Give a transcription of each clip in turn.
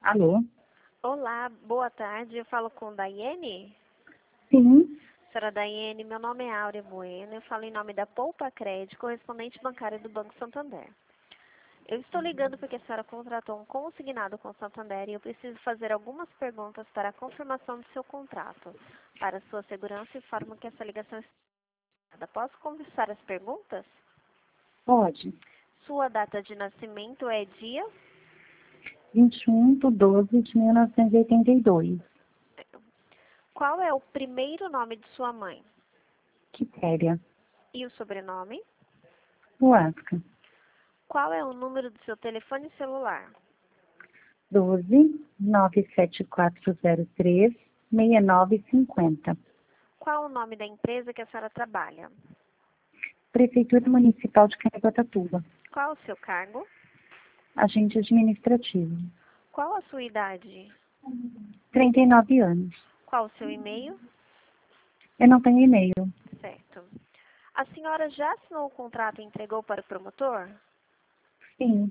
Alô? Olá, boa tarde. Eu falo com Daiane. Sim. Senhora Daiane, meu nome é Áurea Bueno. Eu falo em nome da Poupa Crédito, correspondente bancária do Banco Santander. Eu estou ligando porque a senhora contratou um consignado com o Santander e eu preciso fazer algumas perguntas para a confirmação do seu contrato. Para sua segurança, informo que essa ligação está. Posso conversar as perguntas? Pode. Sua data de nascimento é dia? 21/12/1982. Qual é o primeiro nome de sua mãe? Quitéria. E o sobrenome? Huasca. Qual é o número do seu telefone celular? 12 97403 6950. Qual o nome da empresa que a senhora trabalha? Prefeitura Municipal de Caraguatatuba. Qual o seu cargo? Agente administrativo. Qual a sua idade? 39 anos. Qual o seu e-mail? Eu não tenho e-mail. Certo. A senhora já assinou o contrato e entregou para o promotor? Sim.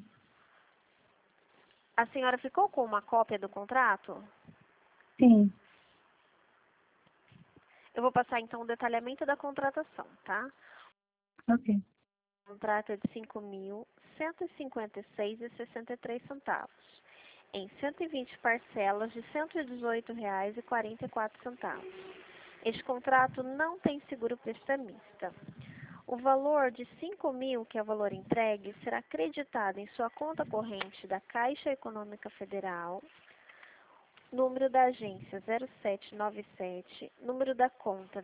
A senhora ficou com uma cópia do contrato? Sim. Eu vou passar então o detalhamento da contratação, tá? Ok. O contrato é de R$ 5.156,63, em 120 parcelas de R$ 118,44. Este contrato não tem seguro prestamista. O valor de 5.000, que é o valor entregue, será creditado em sua conta corrente da Caixa Econômica Federal, número da agência 0797, número da conta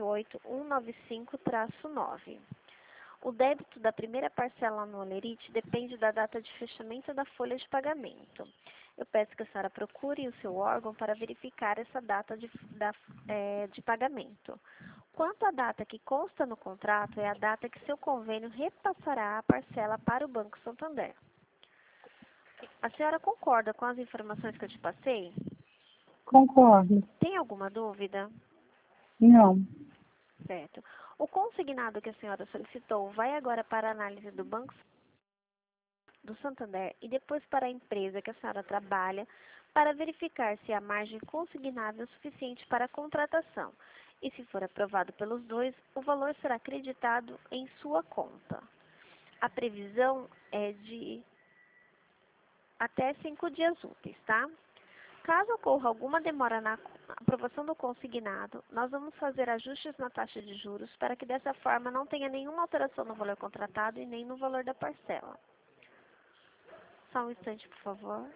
28195-9. O débito da primeira parcela no Olerite depende da data de fechamento da folha de pagamento. Eu peço que a senhora procure o seu órgão para verificar essa data de pagamento. Quanto à data que consta no contrato, é a data que seu convênio repassará a parcela para o Banco Santander. A senhora concorda com as informações que eu te passei? Concordo. Tem alguma dúvida? Não. Certo. O consignado que a senhora solicitou vai agora para a análise do Banco do Santander e depois para a empresa que a senhora trabalha para verificar se a margem consignável é suficiente para a contratação. E se for aprovado pelos dois, o valor será acreditado em sua conta. A previsão é de até 5 dias úteis, tá? Caso ocorra alguma demora na aprovação do consignado, nós vamos fazer ajustes na taxa de juros para que dessa forma não tenha nenhuma alteração no valor contratado e nem no valor da parcela. Só um instante, por favor.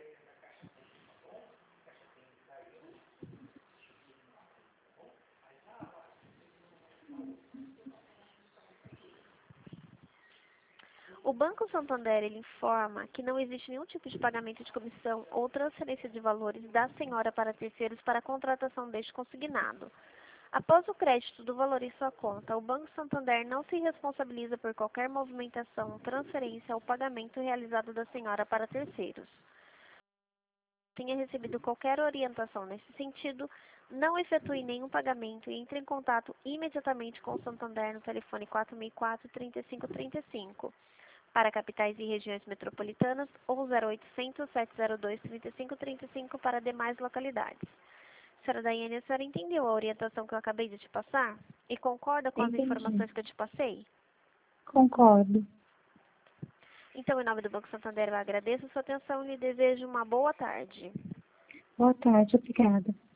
O Banco Santander ele informa que não existe nenhum tipo de pagamento de comissão ou transferência de valores da senhora para terceiros para a contratação deste consignado. Após o crédito do valor em sua conta, o Banco Santander não se responsabiliza por qualquer movimentação, transferência ou pagamento realizado da senhora para terceiros. Tenha recebido qualquer orientação nesse sentido, não efetue nenhum pagamento e entre em contato imediatamente com o Santander no telefone 4004-3535, para capitais e regiões metropolitanas, ou 0800-702-3535 para demais localidades. Senhora Daiane, a senhora entendeu a orientação que eu acabei de te passar? E concorda com as Entendi. informações que eu te passei? Concordo. Então, em nome do Banco Santander, eu agradeço a sua atenção e lhe desejo uma boa tarde. Boa tarde. Obrigada.